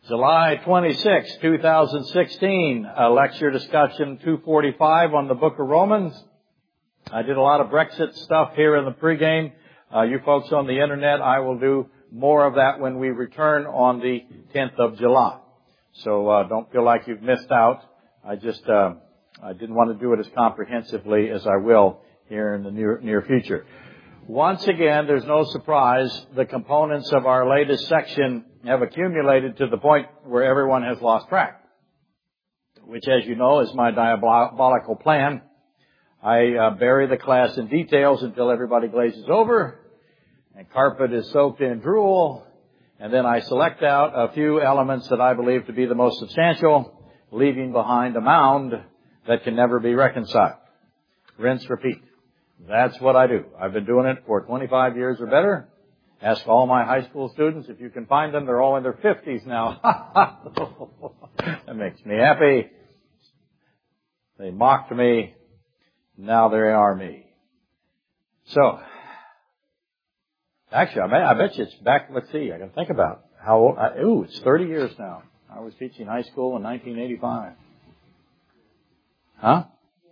July 26, 2016, a lecture discussion 245 on the book of Romans. I did a lot of Brexit stuff here in the pregame. You folks on the internet, I will do more of that when we return on the 10th of July. So don't feel like you've missed out. I didn't want to do it as comprehensively as I will here in the near future. Once again, there's no surprise, the components of our latest section have accumulated to the point where everyone has lost track, which, as you know, is my diabolical plan. I bury the class in details until everybody glazes over and carpet is soaked in drool, and then I select out a few elements that I believe to be the most substantial, leaving behind a mound that can never be reconciled. Rinse, repeat. That's what I do. I've been doing it for 25 years or better. Ask all my high school students if you can find them. They're all in their 50s now. That makes me happy. They mocked me. Now they are me. So, actually, I bet you it's back, let's see, I can think about how old, it's 30 years now. I was teaching high school in 1985. Huh?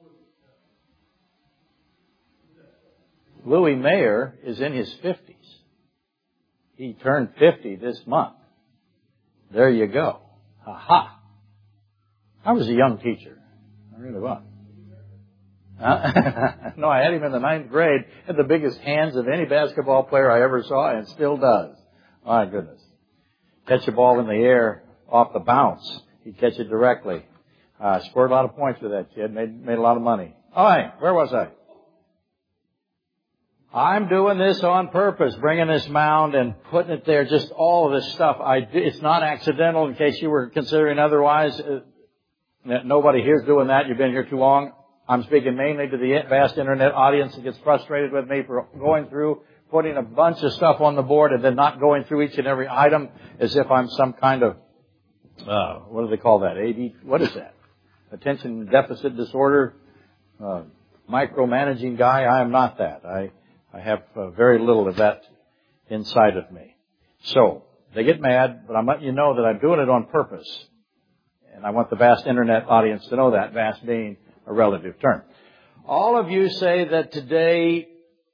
Louis Mayer is in his 50s. He turned 50 this month. There you go. Ha-ha. I was a young teacher. I really was. No, I had him in the 9th grade. Had the biggest hands of any basketball player I ever saw, and still does. My goodness. Catch a ball in the air off the bounce. He'd catch it directly. Scored a lot of points with that kid. Made a lot of money. All right, where was I? I'm doing this on purpose, bringing this mound and putting it there, just all of this stuff. It's not accidental, in case you were considering otherwise. Nobody here's doing that. You've been here too long. I'm speaking mainly to the vast internet audience that gets frustrated with me for going through, putting a bunch of stuff on the board and then not going through each and every item as if I'm some kind of, what do they call that? AD? What is that? Attention deficit disorder, micromanaging guy. I am not that. I have very little of that inside of me. So, they get mad, but I'm letting you know that I'm doing it on purpose. And I want the vast internet audience to know that, vast being a relative term. All of you say that today,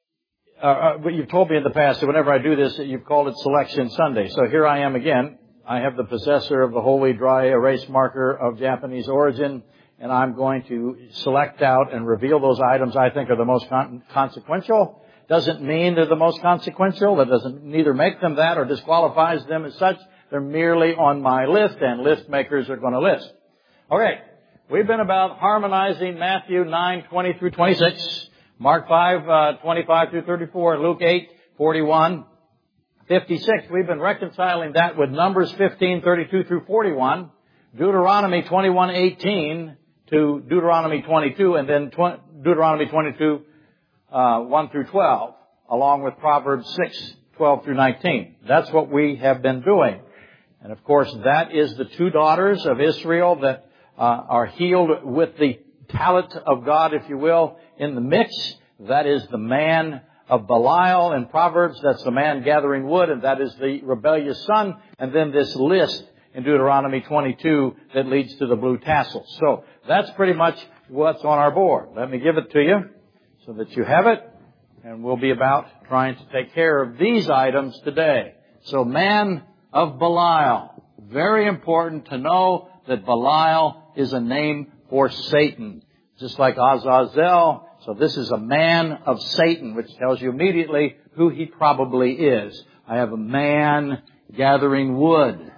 you've told me in the past that whenever I do this, that you've called it Selection Sunday. So here I am again. I have the possessor of the holy dry erase marker of Japanese origin, and I'm going to select out and reveal those items I think are the most consequential. Doesn't mean they're the most consequential. That doesn't neither make them that or disqualifies them as such. They're merely on my list, and list makers are going to list. Okay. We've been about harmonizing Matthew 9:20 through 26, Mark 5:25 through 34, Luke 8:41, 56. We've been reconciling that with Numbers 15:32 through 41, Deuteronomy 21:18 to Deuteronomy 22, and then Deuteronomy 22 1 through 12, along with Proverbs 6:12 through 19. That's what we have been doing. And of course, that is the two daughters of Israel that are healed with the talent of God, if you will, in the mix. That is the man of Belial in Proverbs. That's the man gathering wood, and that is the rebellious son. And then this list in Deuteronomy 22 that leads to the blue tassels. So that's pretty much what's on our board. Let me give it to you so that you have it, and we'll be about trying to take care of these items today. So man of Belial. Very important to know that Belial is a name for Satan, just like Azazel. So this is a man of Satan, which tells you immediately who he probably is. I have a man gathering wood.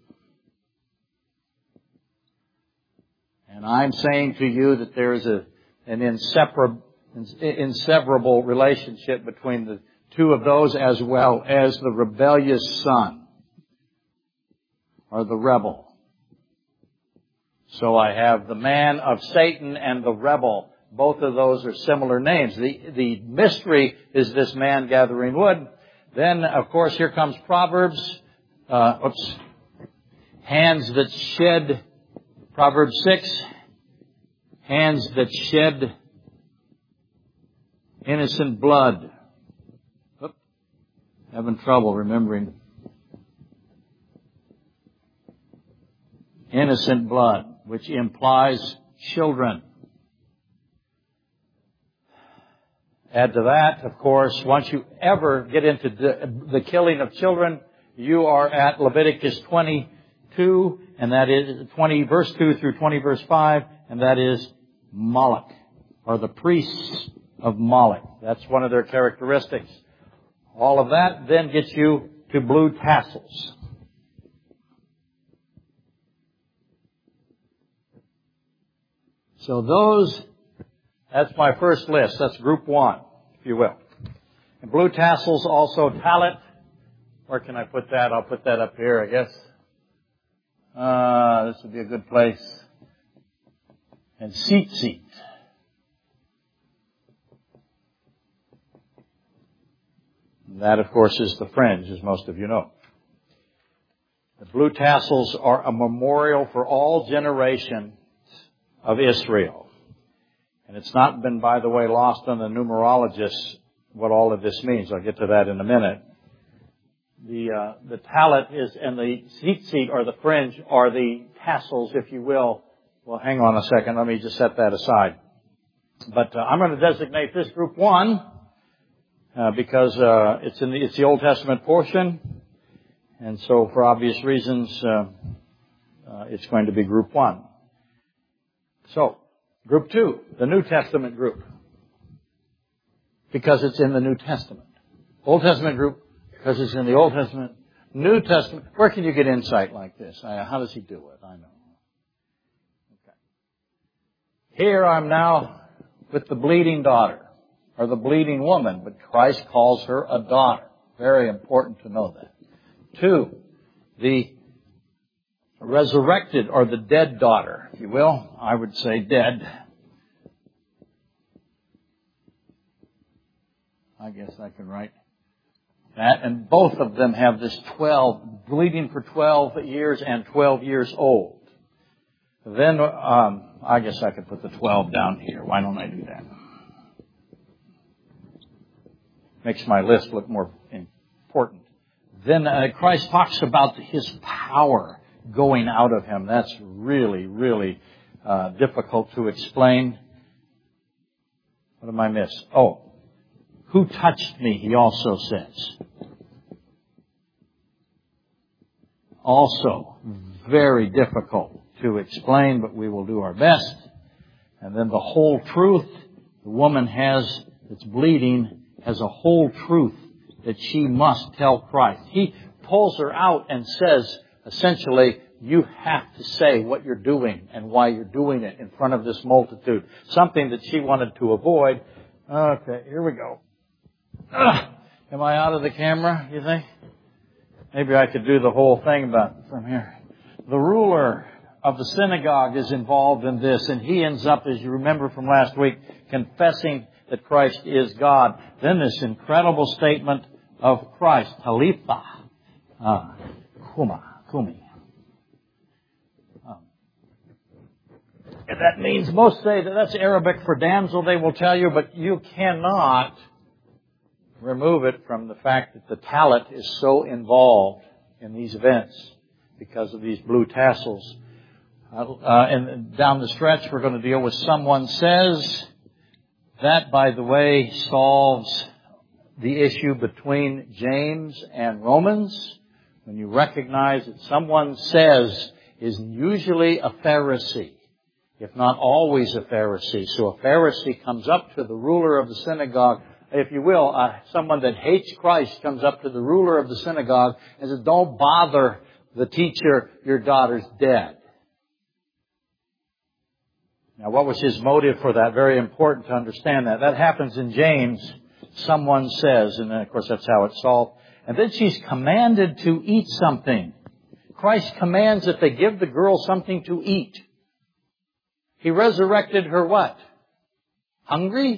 And I'm saying to you that there is an inseparable relationship between the two of those, as well as the rebellious son, or the rebel. So I have the man of Satan and the rebel. Both of those are similar names. The mystery is this man gathering wood. Then, of course, here comes Proverbs. Hands that shed, Proverbs 6. Hands that shed innocent blood. Having trouble remembering. innocent blood, which implies children. Add to that, of course, once you ever get into the killing of children, you are at Leviticus 22, and that is 20 verse 2 through 20 verse 5, and that is Moloch, or the priests of Moloch. That's one of their characteristics. All of that then gets you to blue tassels. So that's my first list. That's group one, if you will. And blue tassels, also talent. Where can I put that? I'll put that up here, I guess. This would be a good place. And tzitzit. That, of course, is the fringe, as most of you know. The blue tassels are a memorial for all generations of Israel. And it's not been, by the way, lost on the numerologists what all of this means. I'll get to that in a minute. The talent is, and the tzitzit, or the fringe, are the tassels, if you will. Well, hang on a second. Let me just set that aside. But I'm going to designate this group one because it's the Old Testament portion, and so for obvious reasons, it's going to be group one. So, group two, the New Testament group, because it's in the New Testament. Old Testament group, because it's in the Old Testament. New Testament, where can you get insight like this? How does he do it? I know. Okay. Here I'm now with the bleeding daughter, or the bleeding woman, but Christ calls her a daughter. Very important to know that. Two, the resurrected, or the dead daughter, if you will. I would say dead. I guess I can write that. And both of them have this 12, bleeding for 12 years and 12 years old. Then, I guess I could put the 12 down here. Why don't I do that? Makes my list look more important. Then Christ talks about His power going out of Him. That's really, really difficult to explain. What am I missing? Oh, who touched me, He also says. Also, very difficult to explain, but we will do our best. And then the whole truth, the woman that's bleeding, has a whole truth that she must tell Christ. He pulls her out and says, essentially, you have to say what you're doing and why you're doing it in front of this multitude. Something that she wanted to avoid. Okay, here we go. Am I out of the camera, you think? Maybe I could do the whole thing from here. The ruler of the synagogue is involved in this, and he ends up, as you remember from last week, confessing that Christ is God. Then this incredible statement of Christ, Talitha Kumi. And that means, most say that that's Arabic for damsel, they will tell you, but you cannot remove it from the fact that the talent is so involved in these events because of these blue tassels. And down the stretch, we're going to deal with someone says. That, by the way, solves the issue between James and Romans. When you recognize that someone says is usually a Pharisee, if not always a Pharisee. So a Pharisee comes up to the ruler of the synagogue, if you will, someone that hates Christ comes up to the ruler of the synagogue and says, don't bother the teacher, your daughter's dead. Now, what was his motive for that? Very important to understand that. That happens in James. Someone says, and then, of course, that's how it's solved. And then she's commanded to eat something. Christ commands that they give the girl something to eat. He resurrected her what? Hungry?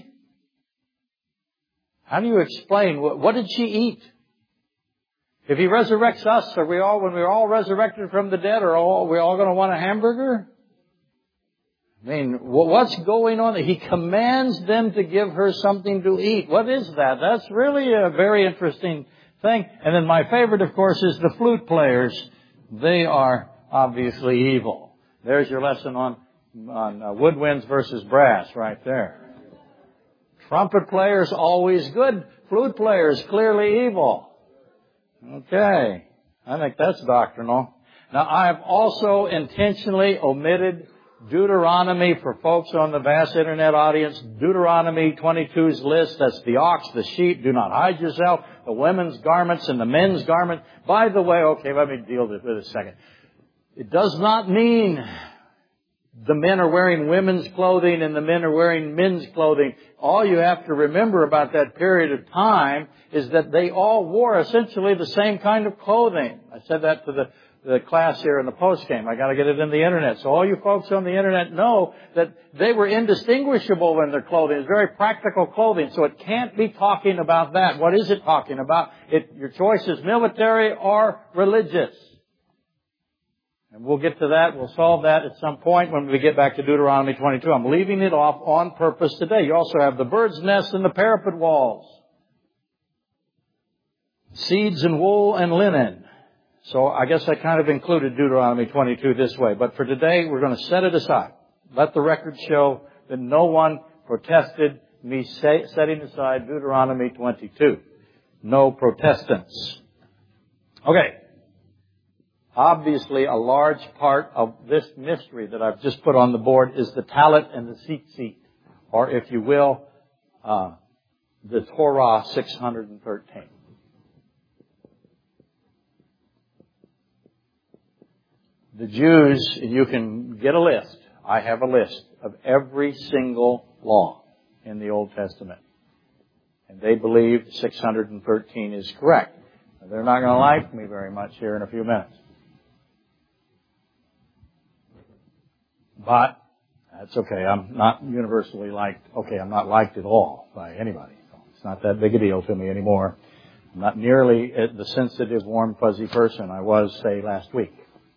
How do you explain? What did she eat? If He resurrects us, when we're all resurrected from the dead, are we all going to want a hamburger? I mean, what's going on? He commands them to give her something to eat. What is that? That's really a very interesting thing. And then my favorite, of course, is the flute players. They are obviously evil. There's your lesson on woodwinds versus brass right there. Trumpet players always good. Flute players clearly evil. Okay. I think that's doctrinal. Now, I have also intentionally omitted Deuteronomy for folks on the vast internet audience. Deuteronomy 22's list. That's the ox, the sheep. Do not hide yourself. The women's garments and the men's garment. By the way, okay, let me deal with it a second. It does not mean the men are wearing women's clothing and the men are wearing men's clothing. All you have to remember about that period of time is that they all wore essentially the same kind of clothing. I said that to the class here in the post-game. I got to get it in the internet. So all you folks on the internet know that they were indistinguishable in their clothing. It's very practical clothing. So it can't be talking about that. What is it talking about? Your choice is military or religious. And we'll get to that. We'll solve that at some point when we get back to Deuteronomy 22. I'm leaving it off on purpose today. You also have the bird's nest and the parapet walls. Seeds and wool and linen. So I guess I kind of included Deuteronomy 22 this way. But for today, we're going to set it aside. Let the record show that no one protested me setting aside Deuteronomy 22. No Protestants. Okay. Obviously, a large part of this mystery that I've just put on the board is the talit and the tzitzit, or if you will, the Torah 613. The Jews, you can get a list. I have a list of every single law in the Old Testament. And they believe 613 is correct. Now, they're not going to like me very much here in a few minutes. But that's okay. I'm not universally liked. Okay, I'm not liked at all by anybody. It's not that big a deal to me anymore. I'm not nearly the sensitive, warm, fuzzy person I was, say, last week.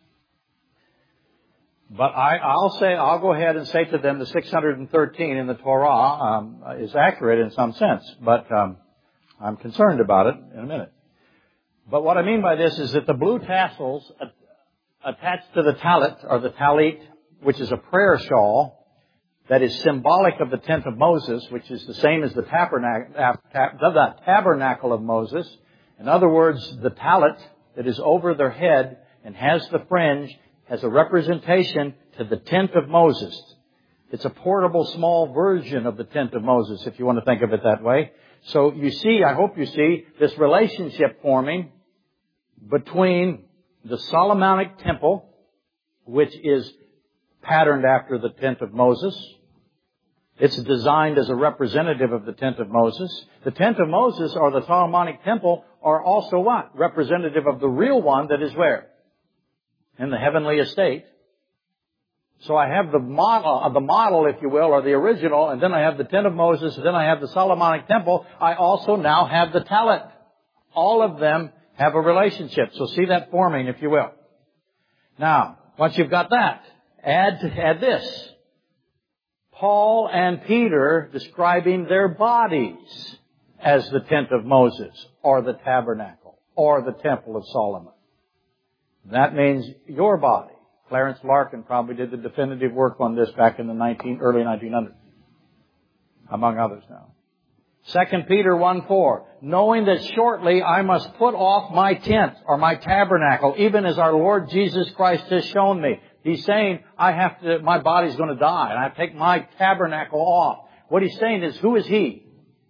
But I'll go ahead and say to them the 613 in the Torah is accurate in some sense. But I'm concerned about it in a minute. But what I mean by this is that the blue tassels attached to the talit, or the talit, which is a prayer shawl that is symbolic of the tent of Moses, which is the same as the tabernacle of Moses. In other words, the talit that is over their head and has the fringe has a representation to the tent of Moses. It's a portable small version of the tent of Moses, if you want to think of it that way. So you see, I hope you see, this relationship forming between the Solomonic temple, which is patterned after the tent of Moses. It's designed as a representative of the tent of Moses. The tent of Moses, or the Solomonic temple, are also what? Representative of the real one that is where? In the heavenly estate. So I have the model, if you will, or the original, and then I have the tent of Moses, and then I have the Solomonic temple. I also now have the talit. All of them have a relationship. So see that forming, if you will. Now, once you've got that, add this. Paul and Peter describing their bodies as the tent of Moses, or the tabernacle, or the temple of Solomon. That means your body. Clarence Larkin probably did the definitive work on this back in the early 1900s, among others now. 2 Peter 1:4, knowing that shortly I must put off my tent, or my tabernacle, even as our Lord Jesus Christ has shown me. He's saying, my body's going to die, and I have to take my tabernacle off. What he's saying is, who is he?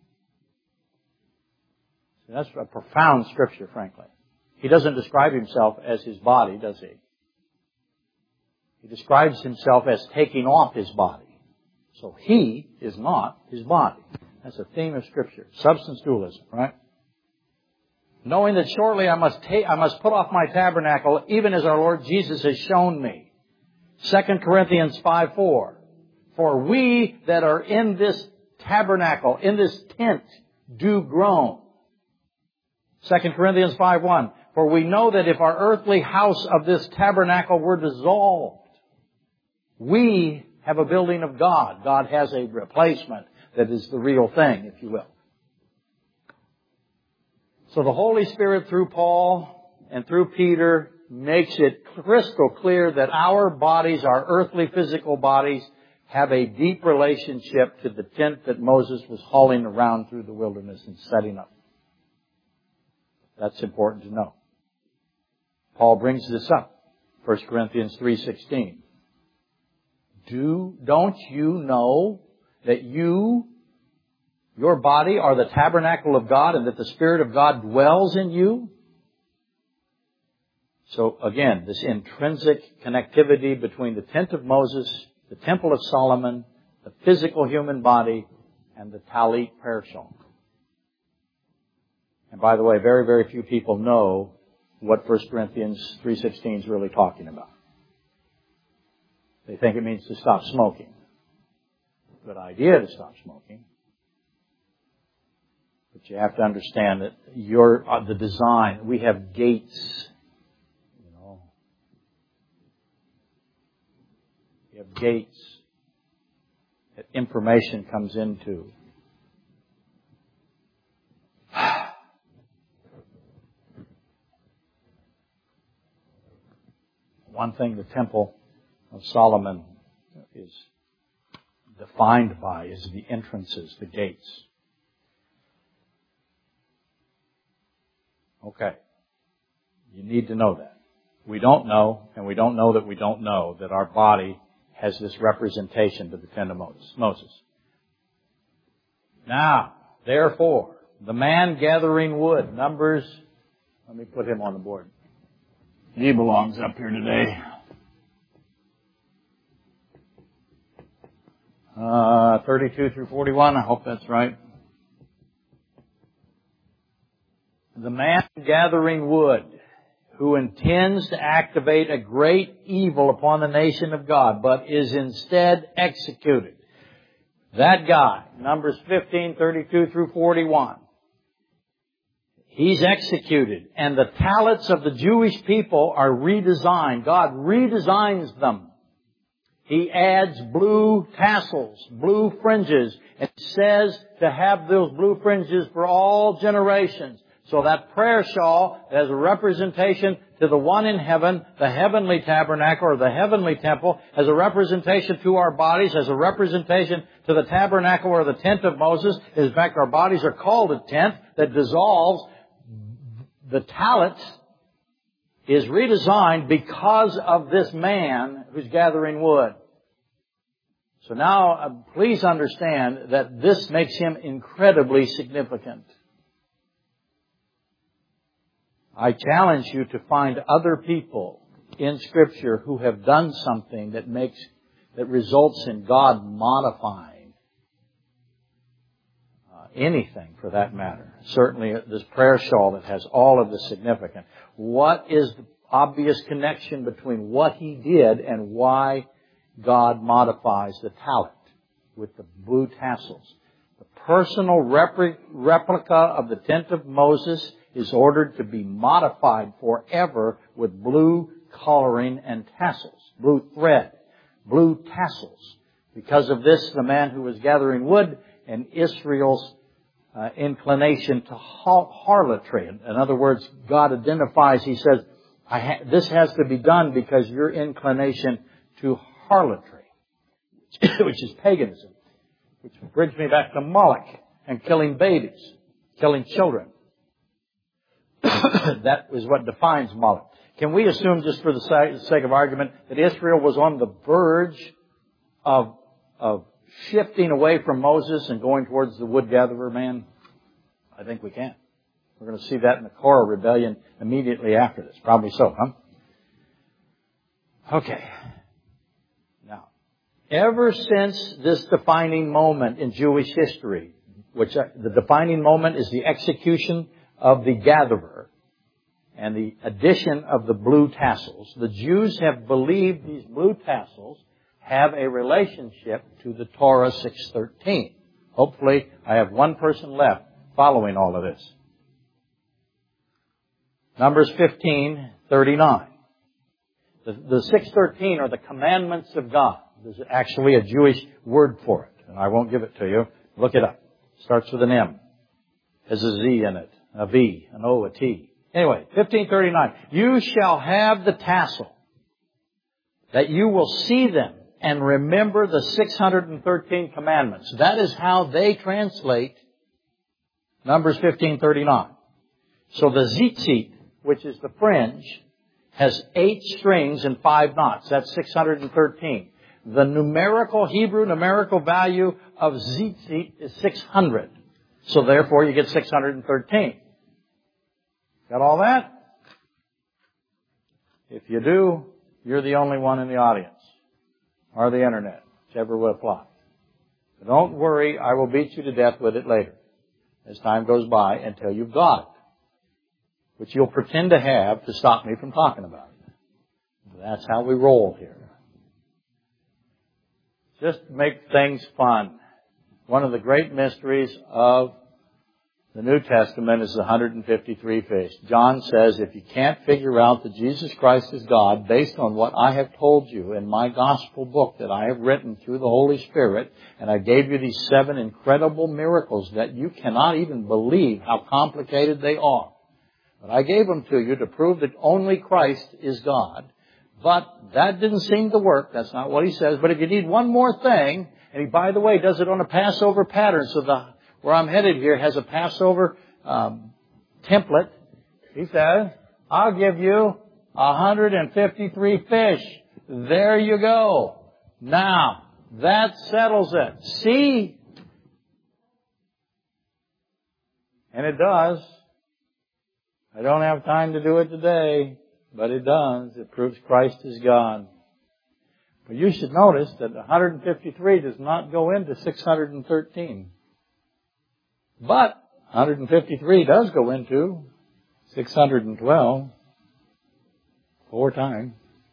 That's a profound scripture, frankly. He doesn't describe himself as his body, does he? He describes himself as taking off his body. So he is not his body. That's a theme of Scripture. Substance dualism, right? Knowing that shortly I must put off my tabernacle, even as our Lord Jesus has shown me. 2 Corinthians 5:4. For we that are in this tabernacle, in this tent, do groan. 2 Corinthians 5:1. For we know that if our earthly house of this tabernacle were dissolved, we have a building of God. God has a replacement that is the real thing, if you will. So the Holy Spirit through Paul and through Peter makes it crystal clear that our bodies, our earthly physical bodies, have a deep relationship to the tent that Moses was hauling around through the wilderness and setting up. That's important to know. Paul brings this up. 1 Corinthians 3:16. Don't you know that your body are the tabernacle of God and that the Spirit of God dwells in you? So again, this intrinsic connectivity between the tent of Moses, the temple of Solomon, the physical human body, and the Talit prayer shawl. And by the way, very, very few people know what 1 Corinthians 3:16 is really talking about. They think it means to stop smoking. Good idea to stop smoking. But you have to understand that the design, we have gates. We have gates that information comes into. One thing the Temple of Solomon is defined by is the entrances, the gates. Okay. You need to know that. We don't know, and we don't know that we don't know, that our body has this representation to the tent of Moses. Now, therefore, the man gathering wood, Numbers, let me put him on the board. He belongs up here today. 32 through 41, I hope that's right. The man gathering wood, who intends to activate a great evil upon the nation of God, but is instead executed. That guy, Numbers 15, 32 through 41. He's executed, and the talents of the Jewish people are redesigned. God redesigns them. He adds blue tassels, blue fringes, and says to have those blue fringes for all generations. So that prayer shawl as a representation to the one in heaven, the heavenly tabernacle or the heavenly temple, as a representation to our bodies, as a representation to the tabernacle or the tent of Moses. In fact, our bodies are called a tent that dissolves. The talent is redesigned because of this man who's gathering wood. So now, please understand that this makes him incredibly significant. I challenge you to find other people in Scripture who have done something that results in God modifying anything for that matter. Certainly this prayer shawl that has all of the significance. What is the obvious connection between what he did and why God modifies the talent with the blue tassels? The personal replica of the tent of Moses is ordered to be modified forever with blue coloring and tassels, blue thread, blue tassels. Because of this, the man who was gathering wood and Israel's inclination to harlotry. In other words, God identifies, He says, this has to be done because your inclination to harlotry, which is paganism, which brings me back to Moloch and killing babies, killing children. That is what defines Moloch. Can we assume, just for the sake of argument, that Israel was on the verge of shifting away from Moses and going towards the wood gatherer man? I think we can. We're going to see that in the Korah rebellion immediately after this. Probably so, huh? Okay. Now, ever since this defining moment in Jewish history, which the defining moment is the execution of the gatherer and the addition of the blue tassels, the Jews have believed these blue tassels have a relationship to the Torah 6:13. Hopefully, I have one person left following all of this. Numbers 15:39. The 6:13 are the commandments of God. There's actually a Jewish word for it, and I won't give it to you. Look it up. It starts with an M. Has a Z in it, a V, an O, a T. Anyway, 1539. You shall have the tassel, that you will see them and remember the 613 commandments. That is how they translate Numbers 1539. So the tzitzit, which is the fringe, has 8 strings and 5 knots. That's 613. The Hebrew numerical value of tzitzit is 600. So therefore you get 613. Got all that? If you do, you're the only one in the audience. Or the internet. Whichever would apply. But don't worry, I will beat you to death with it later. As time goes by until you've got it. Which you'll pretend to have to stop me from talking about it. That's how we roll here. Just make things fun. One of the great mysteries of the New Testament is the 153 fish. John says if you can't figure out that Jesus Christ is God based on what I have told you in my gospel book that I have written through the Holy Spirit, and I gave you these 7 incredible miracles that you cannot even believe how complicated they are. But I gave them to you to prove that only Christ is God. But that didn't seem to work. That's not what he says. But if you need one more thing, and he, by the way, does it on a Passover pattern, so where I'm headed here has a Passover template. He says, I'll give you 153 fish. There you go. Now, that settles it. See? And it does. I don't have time to do it today, but it does. It proves Christ is God. But you should notice that 153 does not go into 613. But 153 does go into 612 4 times.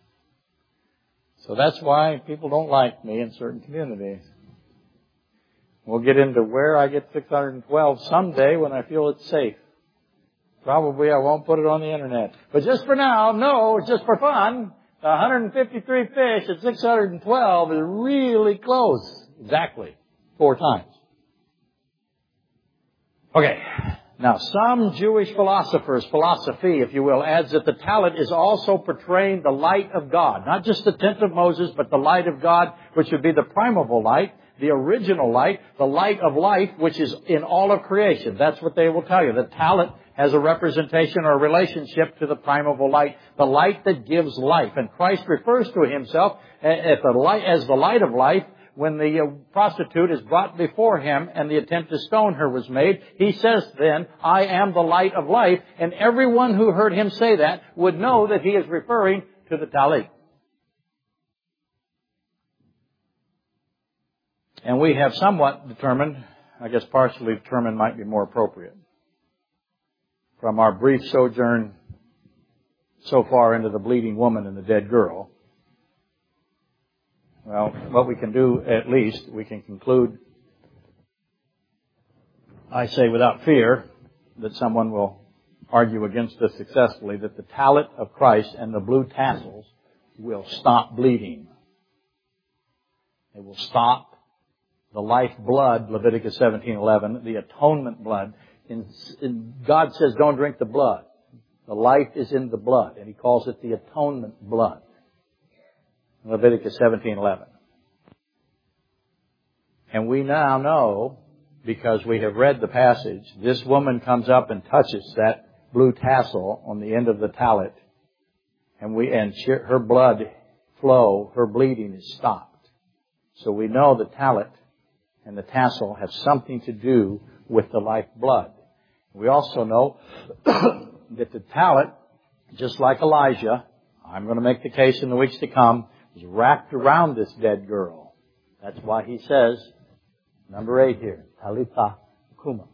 So that's why people don't like me in certain communities. We'll get into where I get 612 someday when I feel it's safe. Probably I won't put it on the internet. But just for now, no, just for fun, the 153 fish at 612 is really close. Exactly 4 times. Okay. Now, some Jewish philosophy, if you will, adds that the talent is also portraying the light of God. Not just the tent of Moses, but the light of God, which would be the primeval light, the original light, the light of life, which is in all of creation. That's what they will tell you. The talent has a representation or a relationship to the primeval light, the light that gives life. And Christ refers to himself as the light of life. When the prostitute is brought before him and the attempt to stone her was made, he says then, I am the light of life. And everyone who heard him say that would know that he is referring to the talit. And we have somewhat determined, I guess partially determined might be more appropriate, from our brief sojourn so far into the bleeding woman and the dead girl. Well, what we can do, at least, we can conclude, I say without fear, that someone will argue against us successfully, that the talent of Christ and the blue tassels will stop bleeding. It will stop the life blood, Leviticus 17:11, the atonement blood. God says, don't drink the blood. The life is in the blood, and he calls it the atonement blood. Leviticus 17:11. And we now know, because we have read the passage, this woman comes up and touches that blue tassel on the end of the tallit, and her blood flow, her bleeding is stopped. So we know the tallit and the tassel have something to do with the life blood. We also know that the tallit, just like Elijah, I'm going to make the case in the weeks to come, is wrapped around this dead girl. That's why he says, number 8 here, Talitha Kuma.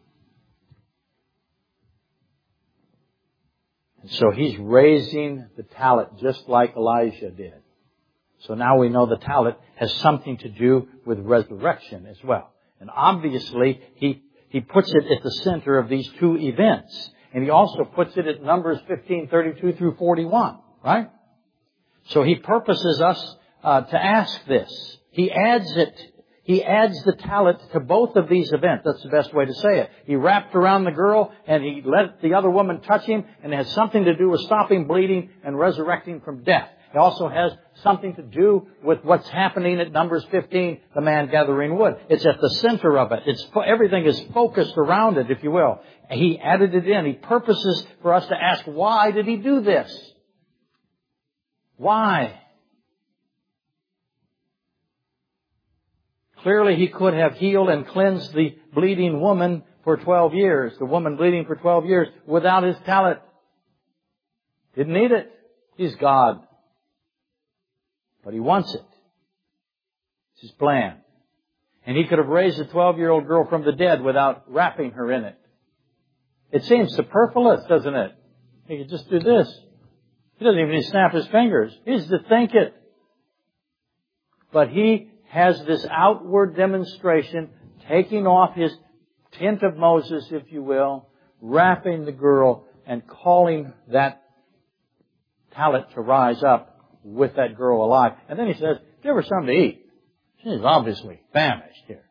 And so he's raising the tallit just like Elijah did. So now we know the tallit has something to do with resurrection as well. And obviously, he puts it at the center of these 2 events. And he also puts it at Numbers 15:32 through 41, right? So he purposes us to ask this. He adds it. He adds the talent to both of these events. That's the best way to say it. He wrapped around the girl and he let the other woman touch him, and it has something to do with stopping bleeding and resurrecting from death. It also has something to do with what's happening at Numbers 15, the man gathering wood. It's at the center of it. Everything is focused around it, if you will. He added it in. He purposes for us to ask, why did he do this? Why? Clearly, he could have healed and cleansed the bleeding woman for 12 years, the woman bleeding for 12 years, without his talent. Didn't need it. He's God. But he wants it. It's his plan. And he could have raised a 12-year-old girl from the dead without wrapping her in it. It seems superfluous, doesn't it? He could just do this. He doesn't even need to snap his fingers. He needs to think it. But he has this outward demonstration, taking off his tent of Moses, if you will, wrapping the girl and calling that talent to rise up with that girl alive. And then he says, give her something to eat. She's obviously famished here.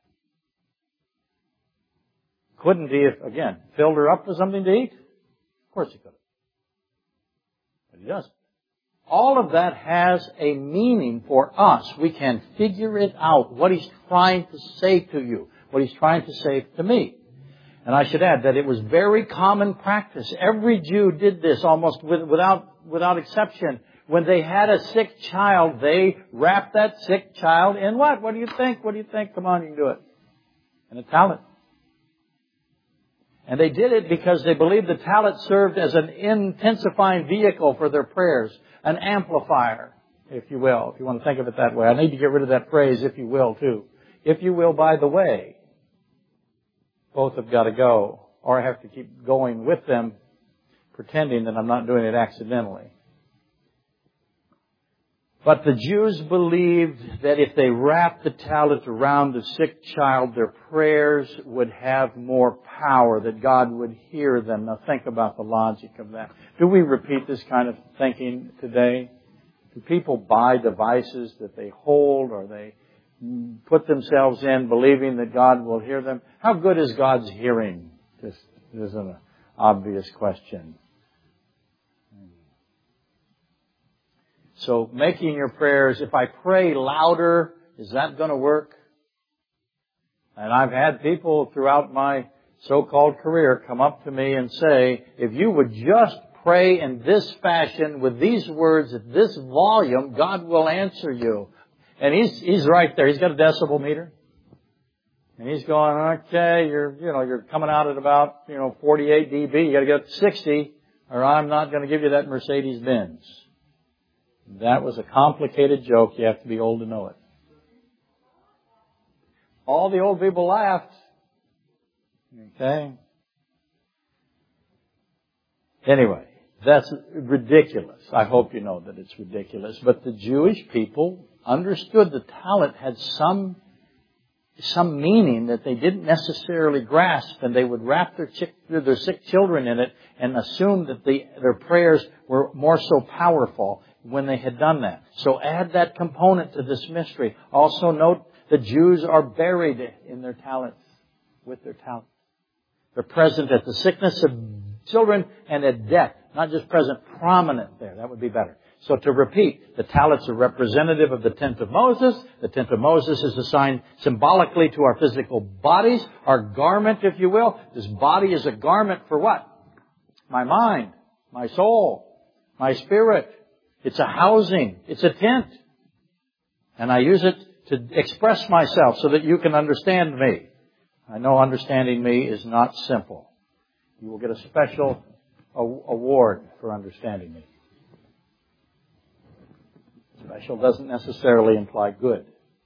Couldn't he have, again, filled her up with something to eat? Of course he could have. But he doesn't. All of that has a meaning for us. We can figure it out, what he's trying to say to you, what he's trying to say to me. And I should add that it was very common practice. Every Jew did this almost without exception. When they had a sick child, they wrapped that sick child in what? What do you think? What do you think? Come on, you can do it. In a talent. And they did it because they believed the talent served as an intensifying vehicle for their prayers. An amplifier, if you will, if you want to think of it that way. I need to get rid of that phrase, if you will, too. If you will, by the way. Both have got to go. Or I have to keep going with them, pretending that I'm not doing it accidentally. But the Jews believed that if they wrapped the talent around the sick child, their prayers would have more power, that God would hear them. Now think about the logic of that. Do we repeat this kind of thinking today? Do people buy devices that they hold or they put themselves in believing that God will hear them? How good is God's hearing? This is an obvious question. So making your prayers, if I pray louder, is that going to work? And I've had people throughout my so-called career come up to me and say, if you would just pray in this fashion with these words at this volume, God will answer you. And he's right there. He's got a decibel meter. And he's going, okay, you're coming out at about, 48 dB. You got to get up to 60 or I'm not going to give you that Mercedes-Benz. That was a complicated joke. You have to be old to know it. All the old people laughed. Okay? Anyway, that's ridiculous. I hope you know that it's ridiculous. But the Jewish people understood the talent had some meaning that they didn't necessarily grasp, and they would wrap their sick children in it and assume that their prayers were more so powerful when they had done that. So add that component to this mystery. Also note the Jews are buried in their talents, with their talents. They're present at the sickness of children and at death. Not just present, prominent there. That would be better. So to repeat, the talents are representative of the tent of Moses. The tent of Moses is assigned symbolically to our physical bodies, our garment, if you will. This body is a garment for what? My mind, my soul, my spirit. It's a housing. It's a tent. And I use it to express myself so that you can understand me. I know understanding me is not simple. You will get a special award for understanding me. Special doesn't necessarily imply good.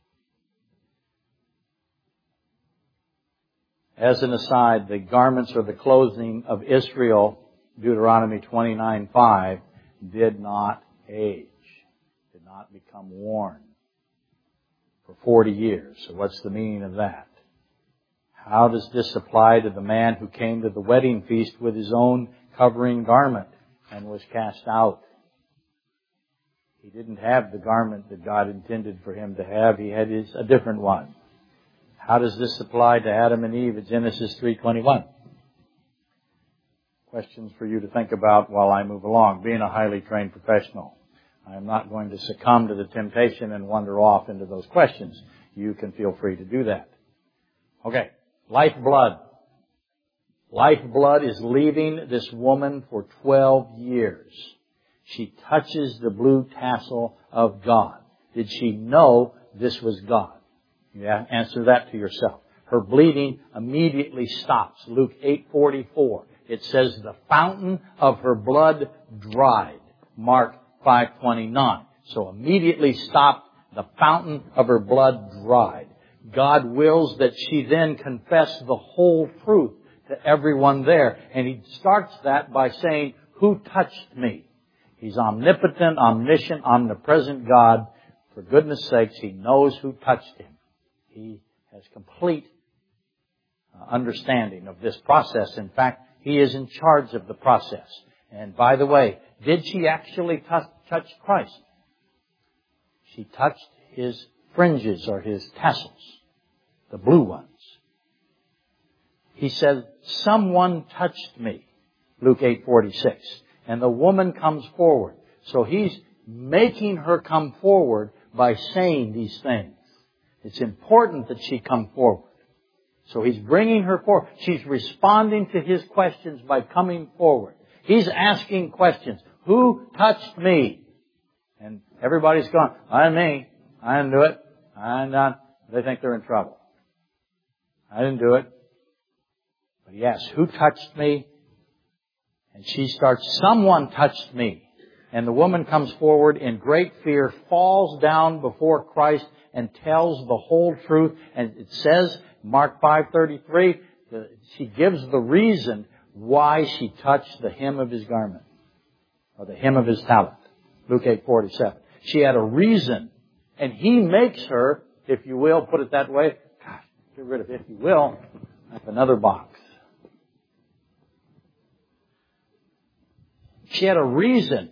As an aside, the garments or the clothing of Israel, Deuteronomy 29:5, did not age, did not become worn for 40 years. So what's the meaning of that? How does this apply to the man who came to the wedding feast with his own covering garment and was cast out? He didn't have the garment that God intended for him to have. He had a different one. How does this apply to Adam and Eve at Genesis 3:21? Questions for you to think about while I move along. Being a highly trained professional, I am not going to succumb to the temptation and wander off into those questions. You can feel free to do that. Okay. Lifeblood. Lifeblood is leaving this woman for 12 years. She touches the blue tassel of God. Did she know this was God? Yeah, answer that to yourself. Her bleeding immediately stops. Luke 8:44. It says the fountain of her blood dried. Mark 5:29. So immediately stopped. The fountain of her blood dried. God wills that she then confess the whole truth to everyone there. And He starts that by saying, who touched me? He's omnipotent, omniscient, omnipresent God. For goodness sakes, He knows who touched Him. He has complete understanding of this process. In fact, He is in charge of the process. And by the way, did she actually touch Christ? She touched His fringes or His tassels, the blue ones. He said, someone touched me, Luke 8:46. And the woman comes forward. So He's making her come forward by saying these things. It's important that she come forward. So He's bringing her forward. She's responding to His questions by coming forward. He's asking questions. Who touched me? And everybody's going, I didn't me. I didn't do it. I'm not. They think they're in trouble. I didn't do it. But He asks, who touched me? And she starts, someone touched me. And the woman comes forward in great fear, falls down before Christ and tells the whole truth. And it says, Mark 5:33, she gives the reason why she touched the hem of His garment, or the hem of His talent. Luke 8:47. She had a reason. And He makes her, if you will, put it that way. Gosh, get rid of if you will. I have another box. She had a reason.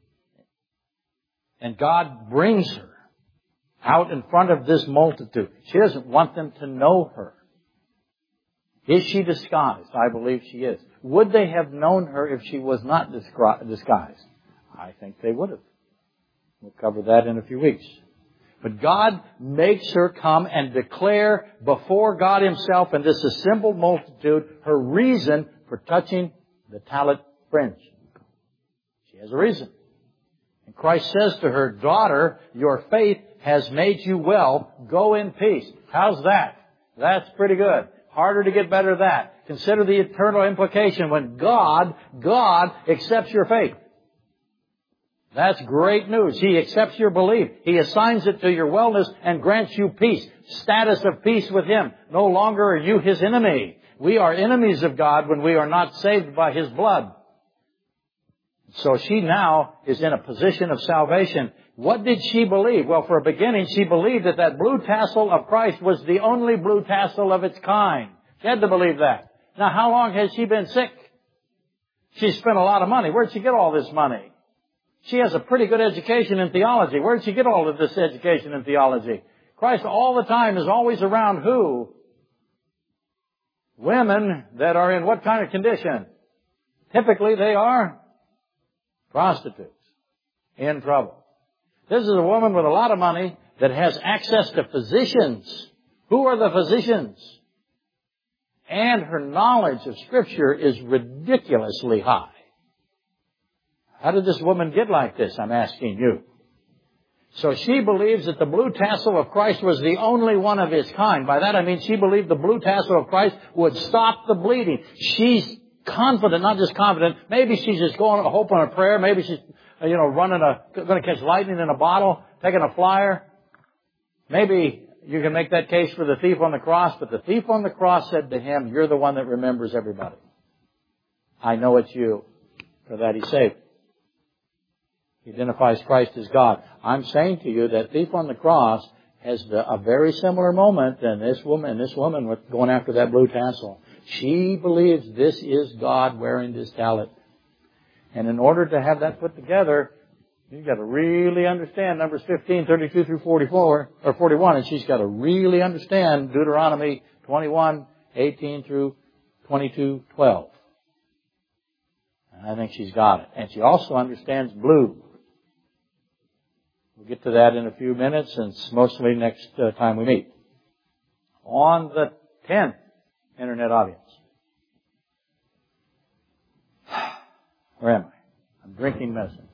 And God brings her out in front of this multitude. She doesn't want them to know her. Is she disguised? I believe she is. Would they have known her if she was not disguised? I think they would have. We'll cover that in a few weeks. But God makes her come and declare before God Himself and this assembled multitude her reason for touching the talent fringe. She has a reason. And Christ says to her, daughter, your faith has made you well. Go in peace. How's that? That's pretty good. Harder to get better than that. Consider the eternal implication when God accepts your faith. That's great news. He accepts your belief. He assigns it to your wellness and grants you peace. Status of peace with Him. No longer are you His enemy. We are enemies of God when we are not saved by His blood. So she now is in a position of salvation. What did she believe? Well, for a beginning, she believed that that blue tassel of Christ was the only blue tassel of its kind. She had to believe that. Now, how long has she been sick? She spent a lot of money. Where'd she get all this money? She has a pretty good education in theology. Where'd she get all of this education in theology? Christ all the time is always around who? Women that are in what kind of condition? Typically, they are prostitutes. In trouble. This is a woman with a lot of money that has access to physicians. Who are the physicians? And her knowledge of Scripture is ridiculously high. How did this woman get like this? I'm asking you. So she believes that the blue tassel of Christ was the only one of its kind. By that I mean she believed the blue tassel of Christ would stop the bleeding. She's confident, not just confident. Maybe she's just going, hoping on a prayer. Maybe she's, going to catch lightning in a bottle, taking a flyer. Maybe you can make that case for the thief on the cross, but the thief on the cross said to Him, you're the one that remembers everybody. I know it's you. For that He saved. He identifies Christ as God. I'm saying to you that thief on the cross has a very similar moment than this woman was going after that blue tassel. She believes this is God wearing this talent. And in order to have that put together, You've got to really understand Numbers 15, 32 through 44, or 41, and she's got to really understand Deuteronomy 21, 18 through 22, 12. And I think she's got it. And she also understands blue. We'll get to that in a few minutes, and it's mostly next time we meet. On the 10th Internet audience. Where am I? I'm drinking medicine.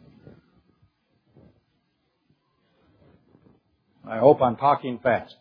I hope I'm talking fast.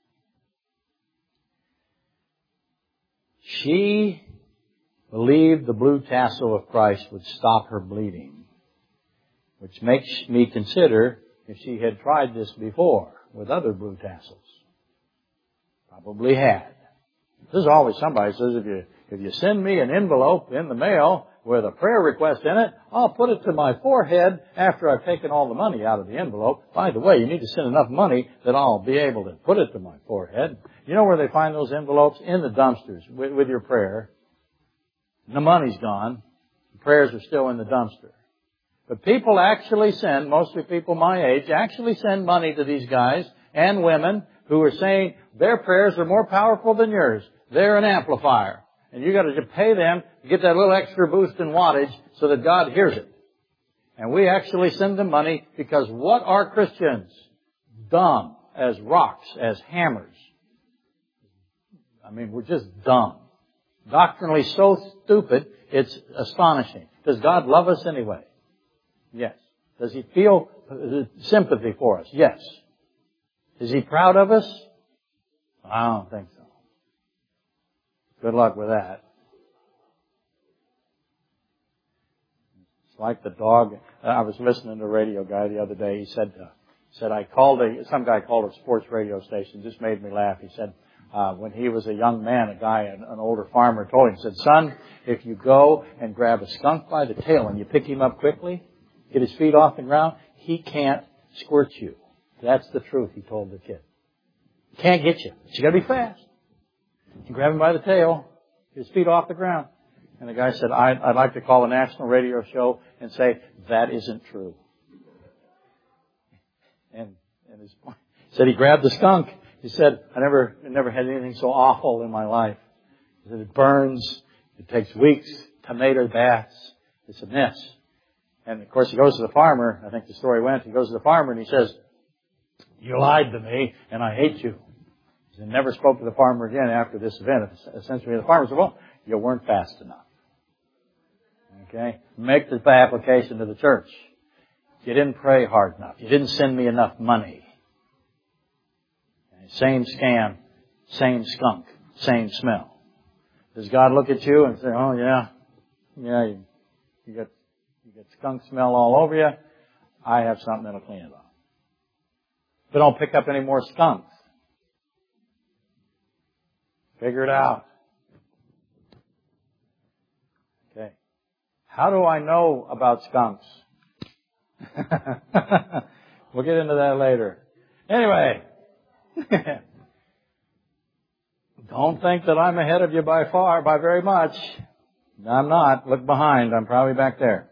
She believed the blue tassel of Christ would stop her bleeding, which makes me consider if she had tried this before with other blue tassels. Probably had. There's always somebody who says, if you send me an envelope in the mail with a prayer request in it, I'll put it to my forehead after I've taken all the money out of the envelope. By the way, you need to send enough money that I'll be able to put it to my forehead. You know where they find those envelopes? In the dumpsters with your prayer. The money's gone. The prayers are still in the dumpster. But people actually send, mostly people my age, actually send money to these guys and women who are saying their prayers are more powerful than yours. They're an amplifier. And you got to pay them to get that little extra boost in wattage so that God hears it. And we actually send them money because what are Christians? Dumb as rocks, as hammers. I mean, we're just dumb. Doctrinally so stupid, it's astonishing. Does God love us anyway? Yes. Does He feel sympathy for us? Yes. Is He proud of us? I don't think so. Good luck with that. It's like the dog. I was listening to a radio guy the other day. He said some guy called a sports radio station. Just made me laugh. He said, when he was a young man, an older farmer told him, he said, son, if you go and grab a skunk by the tail and you pick him up quickly, get his feet off the ground, he can't squirt you. That's the truth, he told the kid. He can't get you. But you got to be fast. You grab him by the tail, get his feet off the ground. And the guy said, I'd like to call a national radio show and say, that isn't true. And he said he grabbed the skunk. He said, I never had anything so awful in my life. He said, it burns. It takes weeks. Tomato baths. It's a mess. And of course he goes to the farmer. I think the story went. He goes to the farmer and he says, you lied to me and I hate you. He never spoke to the farmer again after this event. Essentially, the farmer said, well, you weren't fast enough. Okay? Make the application to the church. You didn't pray hard enough. You didn't send me enough money. Same scam, same skunk, same smell. Does God look at you and say, oh yeah, you got skunk smell all over you. I have something that'll clean it off. But don't pick up any more skunks. Figure it out. Okay. How do I know about skunks? We'll get into that later. Anyway. Don't think that I'm ahead of you by very much. I'm not. Look behind. I'm probably back there.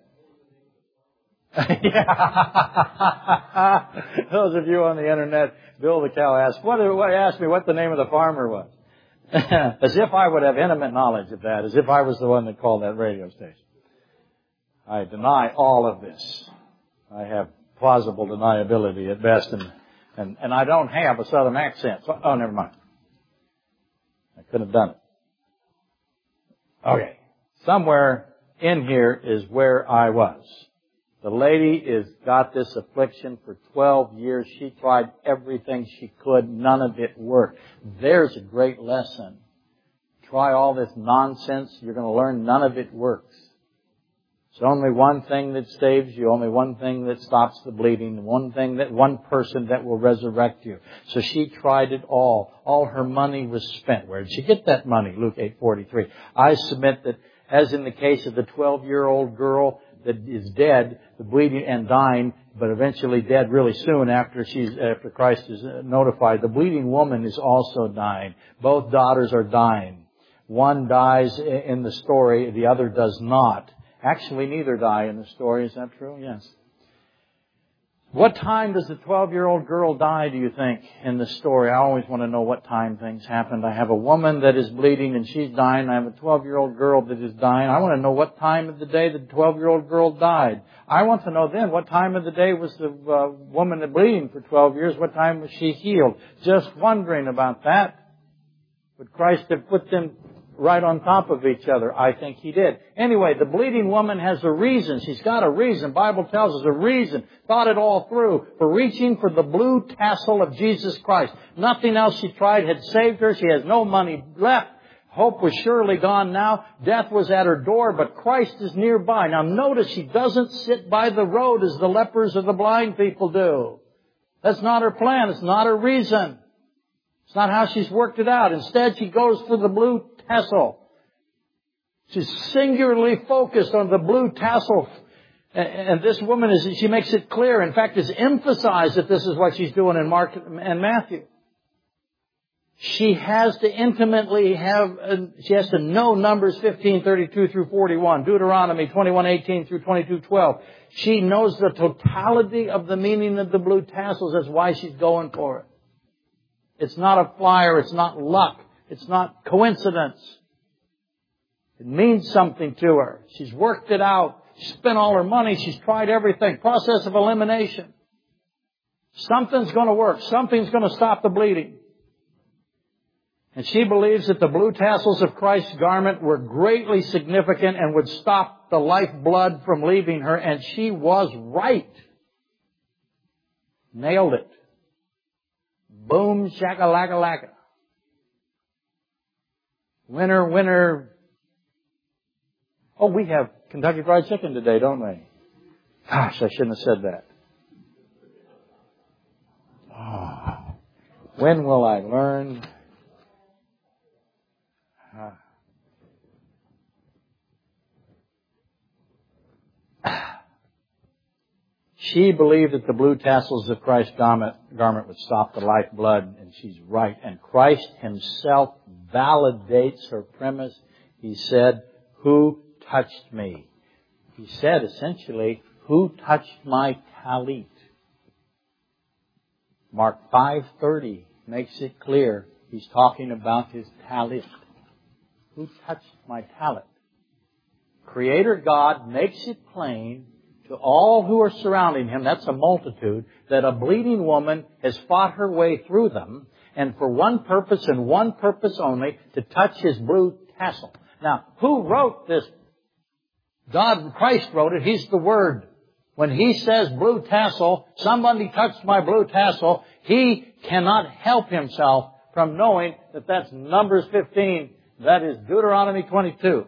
Those of you on the internet, Bill the cow asked, asked me what the name of the farmer was. As if I would have intimate knowledge of that, as if I was the one that called that radio station. I deny all of this. I have plausible deniability at best, and I don't have a southern accent. So, never mind. I could have done it. Okay. Somewhere in here is where I was. The lady has got this affliction for 12 years. She tried everything she could. None of it worked. There's a great lesson. Try all this nonsense. You're going to learn none of it works. There's only one thing that saves you, only one thing that stops the bleeding, one person that will resurrect you. So she tried it all. All her money was spent. Where did she get that money? Luke 8:43. I submit that, as in the case of the 12-year-old girl that is dead, the bleeding and dying, but eventually dead really soon after Christ is notified, the bleeding woman is also dying. Both daughters are dying. One dies in the story, the other does not. Actually, neither die in the story. Is that true? Yes. What time does the 12-year-old girl die, do you think, in the story? I always want to know what time things happened. I have a woman that is bleeding and she's dying. I have a 12-year-old girl that is dying. I want to know what time of the day the 12-year-old girl died. I want to know then what time of the day was the woman bleeding for 12 years. What time was she healed? Just wondering about that. Would Christ have put them right on top of each other? I think He did. Anyway, the bleeding woman has a reason. She's got a reason. The Bible tells us a reason. Thought it all through for reaching for the blue tassel of Jesus Christ. Nothing else she tried had saved her. She has no money left. Hope was surely gone now. Death was at her door, but Christ is nearby. Now notice she doesn't sit by the road as the lepers or the blind people do. That's not her plan. It's not her reason. It's not how she's worked it out. Instead, she goes for the blue tassel. She's singularly focused on the blue tassel. And this woman, she makes it clear. In fact, it's emphasized that this is what she's doing in Mark and Matthew. She has to she has to know Numbers 15:32 through 41, Deuteronomy 21:18 through 22:12. She knows the totality of the meaning of the blue tassels. That's why she's going for it. It's not a flyer. It's not luck. It's not coincidence. It means something to her. She's worked it out. She spent all her money. She's tried everything. Process of elimination. Something's going to work. Something's going to stop the bleeding. And she believes that the blue tassels of Christ's garment were greatly significant and would stop the lifeblood from leaving her. And she was right. Nailed it. Boom, shaka-laka-laka. Winner, winner. Oh, we have Kentucky Fried Chicken today, don't we? Gosh, I shouldn't have said that. Oh, when will I learn? She believed that the blue tassels of Christ's garment would stop the lifeblood, and she's right. And Christ Himself validates her premise. He said, "Who touched me?" He said, essentially, "Who touched my talit?" Mark 5:30 makes it clear. He's talking about His talit. Who touched my talit? Creator God makes it plain to all who are surrounding Him, that's a multitude, that a bleeding woman has fought her way through them, and for one purpose and one purpose only, to touch His blue tassel. Now, who wrote this? God, Christ wrote it. He's the Word. When He says blue tassel, somebody touched my blue tassel, He cannot help Himself from knowing that that's Numbers 15, that is Deuteronomy 22.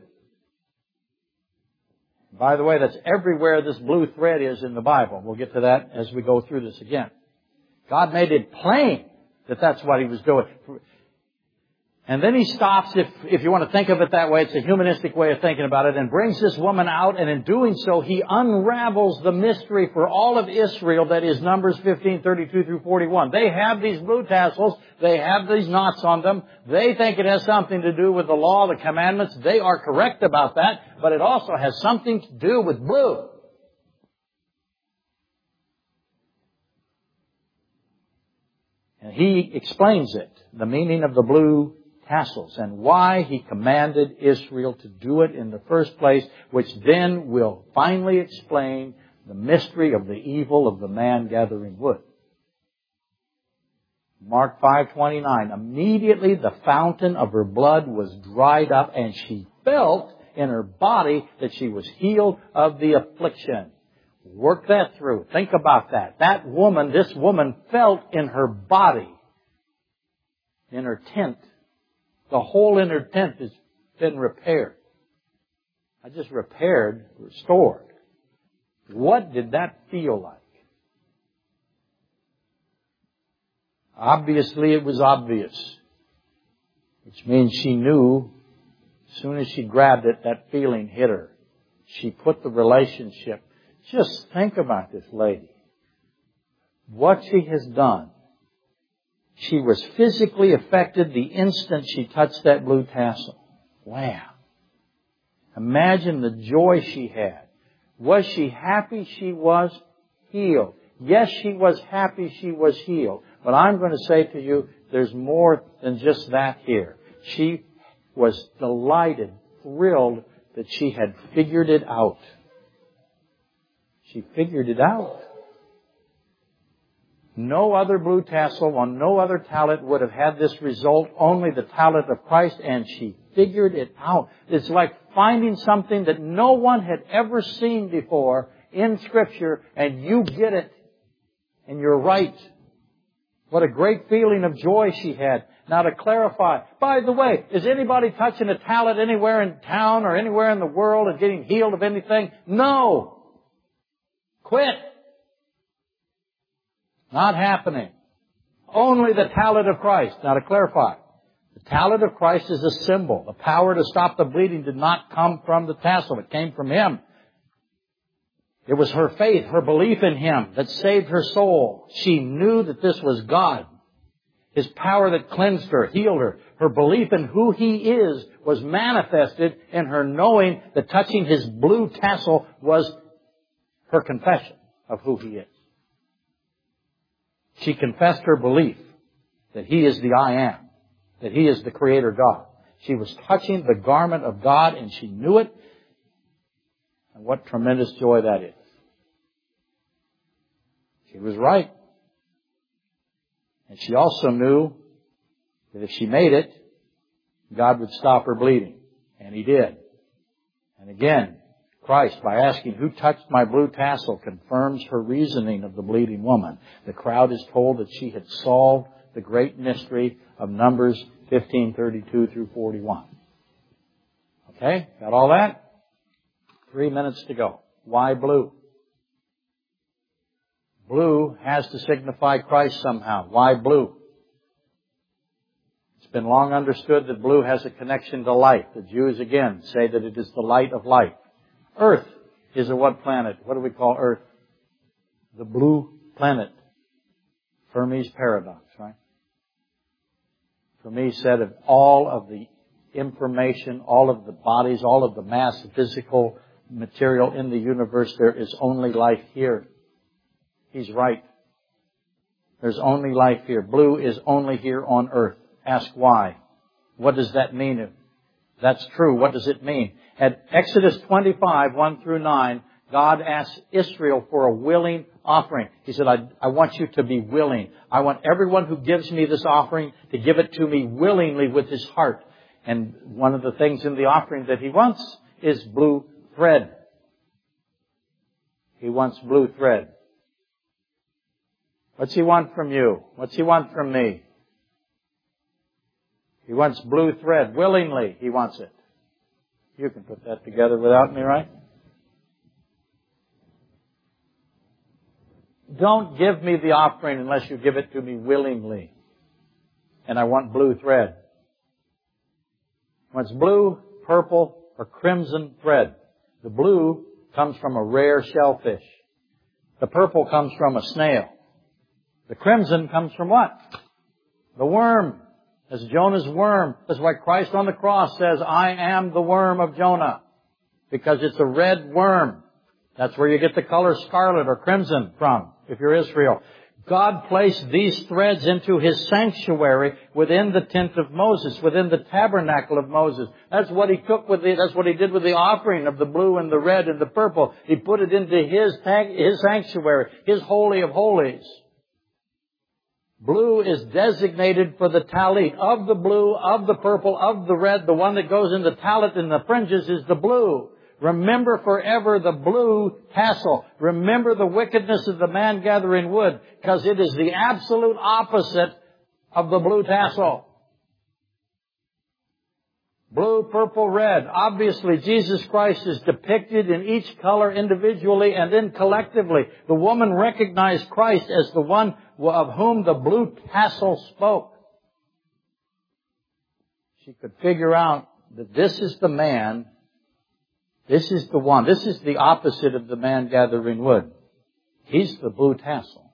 By the way, that's everywhere this blue thread is in the Bible. We'll get to that as we go through this again. God made it plain that that's what He was doing. And then He stops, if you want to think of it that way, it's a humanistic way of thinking about it, and brings this woman out, and in doing so, He unravels the mystery for all of Israel, that is Numbers 15:32 through 41. They have these blue tassels. They have these knots on them. They think it has something to do with the law, the commandments. They are correct about that, but it also has something to do with blue. And He explains it, the meaning of the blue tassels, and why He commanded Israel to do it in the first place, which then will finally explain the mystery of the evil of the man gathering wood. Mark 5:29, immediately the fountain of her blood was dried up, and she felt in her body that she was healed of the affliction. Work that through. Think about that. This woman felt in her body, in her tent. The hole in her tent has been repaired. I just repaired, restored. What did that feel like? Obviously, it was obvious. Which means she knew, as soon as she grabbed it, that feeling hit her. She put the relationship. Just think about this lady. What she has done. She was physically affected the instant she touched that blue tassel. Wow. Imagine the joy she had. Was she happy? She was healed. Yes, she was happy she was healed. But I'm going to say to you, there's more than just that here. She was delighted, thrilled that she had figured it out. She figured it out. No other blue tassel on no other talent would have had this result, only the talent of Christ, and she figured it out. It's like finding something that no one had ever seen before in Scripture, and you get it, and you're right. What a great feeling of joy she had. Now to clarify, by the way, is anybody touching a talent anywhere in town or anywhere in the world and getting healed of anything? No. Quit. Not happening. Only the talent of Christ. Now to clarify, the talent of Christ is a symbol. The power to stop the bleeding did not come from the tassel. It came from Him. It was her faith, her belief in Him that saved her soul. She knew that this was God. His power that cleansed her, healed her. Her belief in who He is was manifested in her knowing that touching His blue tassel was her confession of who He is. She confessed her belief that He is the I Am, that He is the Creator God. She was touching the garment of God and she knew it. And what tremendous joy that is. She was right. And she also knew that if she made it, God would stop her bleeding. And He did. And again, Christ, by asking, who touched my blue tassel, confirms her reasoning of the bleeding woman. The crowd is told that she had solved the great mystery of Numbers 15:32 through 41. Okay? Got all that? 3 minutes to go. Why blue? Blue has to signify Christ somehow. Why blue? It's been long understood that blue has a connection to light. The Jews, again, say that it is the light of light. Earth is a what planet? What do we call Earth? The blue planet. Fermi's paradox, right? Fermi said of all of the information, all of the bodies, all of the mass, the physical material in the universe, there is only life here. He's right. There's only life here. Blue is only here on Earth. Ask why. What does that mean? If that's true, what does it mean? At Exodus 25, 1 through 9, God asked Israel for a willing offering. He said, I want you to be willing. I want everyone who gives me this offering to give it to me willingly with his heart. And one of the things in the offering that He wants is blue thread. He wants blue thread. What's He want from you? What's He want from me? He wants blue thread. Willingly, He wants it. You can put that together without me, right? Don't give me the offering unless you give it to me willingly. And I want blue thread. What's blue, purple, or crimson thread? The blue comes from a rare shellfish. The purple comes from a snail. The crimson comes from what? The worm. As Jonah's worm. That's why Christ on the cross says, I am the worm of Jonah. Because it's a red worm. That's where you get the color scarlet or crimson from, if you're Israel. God placed these threads into His sanctuary within the tent of Moses, within the tabernacle of Moses. That's what He took that's what He did with the offering of the blue and the red and the purple. He put it into His sanctuary, His holy of holies. Blue is designated for the talit. Of the blue, of the purple, of the red, the one that goes in the talit and the fringes is the blue. Remember forever the blue tassel. Remember the wickedness of the man gathering wood, because it is the absolute opposite of the blue tassel. Blue, purple, red. Obviously, Jesus Christ is depicted in each color individually and then collectively. The woman recognized Christ as the one of whom the blue tassel spoke. She could figure out that this is the man, this is the one, this is the opposite of the man gathering wood. He's the blue tassel.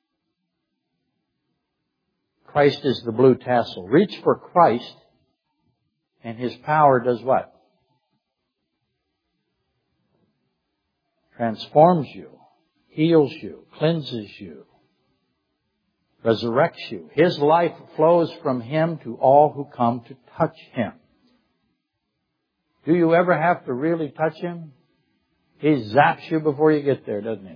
Christ is the blue tassel. Reach for Christ, and His power does what? Transforms you heals you, cleanses you, resurrects you. His life flows from Him to all who come to touch Him. Do you ever have to really touch Him? He zaps you before you get there, doesn't He?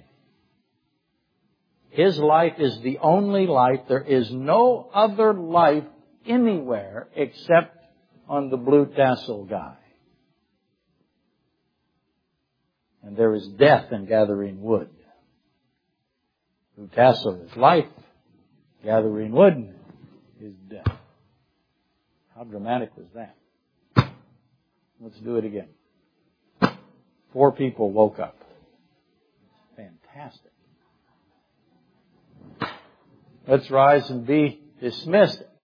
His life is the only life. There is no other life anywhere except on the blue tassel guy. And there is death in gathering wood. Blue tassel is life. Gathering wood is death. How dramatic was that? Let's do it again. 4 people woke up. Fantastic. Let's rise and be dismissed.